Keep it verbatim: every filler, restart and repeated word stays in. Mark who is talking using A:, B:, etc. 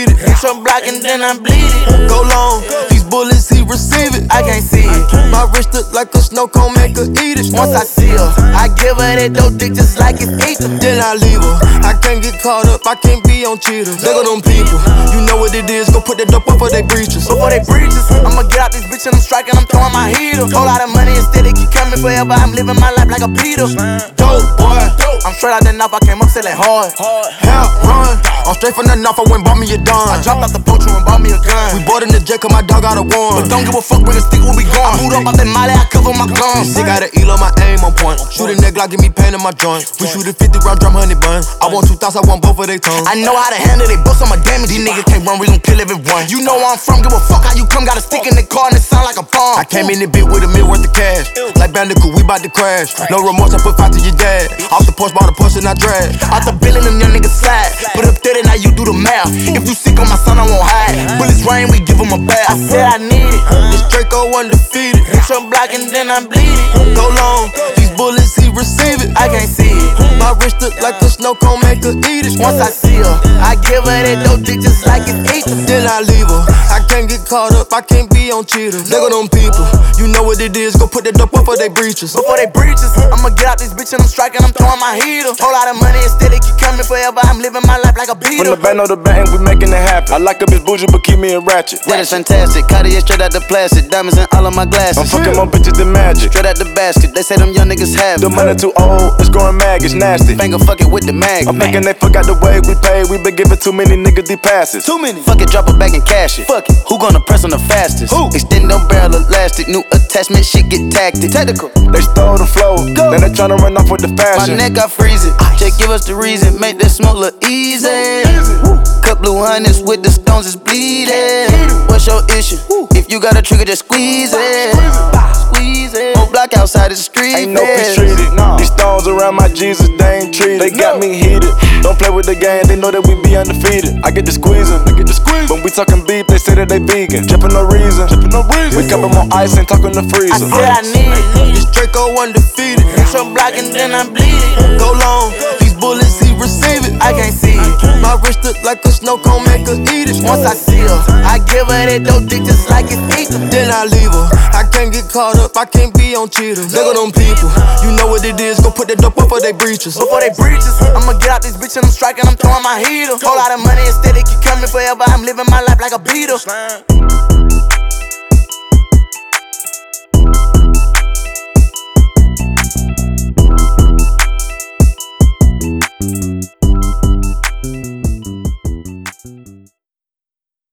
A: defeated. Hit your block and then I bleed it. Go long, these bullets he receive it. I can't see it. My wrist look like a snow cone, make her eat it. Once I see her, I give her that dope dick just like it's ether. Then I leave her. I can't get caught up, I can't be on cheaters. Look at them people, you know what it is. Go put that dope before they breaches. Before they breaches, I'ma get out this bitch and I'm striking, I'm throwing my heater. Whole lot of money instead, it keep coming forever. I'm living my life like a Peter. Dope boy, I'm straight out the knife, I came up selling hard. Hell run, I'm straight from the knife, I went bought me a dime. I dropped out the poacher and bought me a gun. We bought in the jet cause my dog got a one. But don't give a fuck, bring a stick where we gone. I moved up out that molly, I cover my guns. Sick got an elo, my aim on point. Shooting that Glock, give me pain in my joint. We shoot a fifty round drum, honey bun. I want two thoughts, I want both of they tongues. I know how to handle they books, I'm a damage. These niggas can't run, we gon' kill everyone. You know where I'm from, give a fuck how you come. Got a stick in the car and it sound like a bomb. I came in the bit with a mil worth of cash. Like Bandicoot, we bout to crash. No remorse, I put five to your dad. Off the porch, bought a push and I drag. Out the bill and them young niggas slide. Put up thirty, now you do the math. If you sick on my son, I won't hide. Bullets rain, we give him a bath. I said I need it. This Draco undefeated. Hit your block and then I bleed it. Go long, these bullets he receive it. I can't see it. My wrist look like a snow cone, make her eat it. Once I see her, I give her that dope dick just like it's ether. Then I leave her. I can't get caught up, I can't be on cheaters. Look at them people, you know what it is. Go put that dope before they breaches. Before they breaches, I'ma get out this bitch and I'm striking, I'm throwing my heater. Whole lot of money instead, it keep coming forever. I'm living my life like a beater.
B: From the band on the band, we making it happen. I like a bitch bougie, but keep me in ratchet.
C: That is fantastic. Cartier straight out the plastic, diamonds in all of my glasses.
B: I'm fucking more bitches than magic.
C: Straight out the basket, they say them young niggas have
B: The
C: it.
B: money too old, it's growing mag, it's nasty.
C: Finger fuck it with the mag.
B: I'm thinking they forgot the way we pay. We been giving too many niggas these passes.
C: Too many. Fuck it, drop it back and cash it. Fuck it. Who gonna press on the fastest?
B: Who?
C: Extend them barrel elastic. New attachment, shit get tactic. Technical.
B: They stole the flow,
C: Go.
B: then they tryna run off with the
C: My
B: fashion.
C: neck, I freeze it. Just give us the reason. Make that smoke look easy. Cut blue hundreds with the stones, it's bleeding. What's your issue? If you got a trigger, just squeeze it. Squeeze it. Whole block outside the street.
B: Ain't no peace treated. No. These stones around my Jesus, they ain't treated. They got me heated. Don't play with the game, they know that we be undefeated. I get the squeezing, I get the squeeze. When we talking beef, they say that they vegan. Drippin' no reason, drippin' no reason. We cup 'em on ice and talking the freezer.
A: I said I need it. This Draco undefeated. Hit your block and then I bleed it. Go long, these bullets he receive it. I can't see it. My wrist look like a snow cone, make her eat it. Once I see her, I give her that dope dick just like it's ether. Then I leave her. I can't get caught up, I can't be on cheaters. Look at them people, you know what it is. Go put that dope before they breaches. Before they breaches, I'ma get out this bitch and I'm striking, I'm throwing my heater. Whole lot of money instead, it keep coming forever. I'm living my life like a beater.